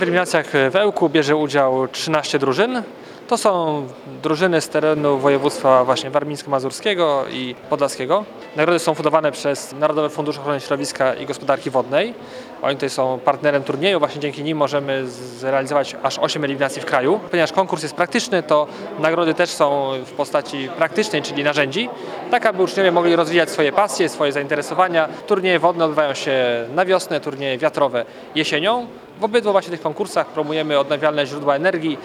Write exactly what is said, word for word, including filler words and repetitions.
W eliminacjach w Ełku bierze udział trzynaście drużyn. To są drużyny z terenu województwa właśnie warmińsko-mazurskiego i podlaskiego. Nagrody są fundowane przez Narodowy Fundusz Ochrony Środowiska i Gospodarki Wodnej. Oni tutaj są partnerem turnieju, właśnie dzięki nim możemy zrealizować aż osiem eliminacji w kraju. Ponieważ konkurs jest praktyczny, to nagrody też są w postaci praktycznej, czyli narzędzi, tak aby uczniowie mogli rozwijać swoje pasje, swoje zainteresowania. Turnieje wodne odbywają się na wiosnę, turnieje wiatrowe jesienią. W obydwu właśnie tych konkursach promujemy odnawialne źródła energii,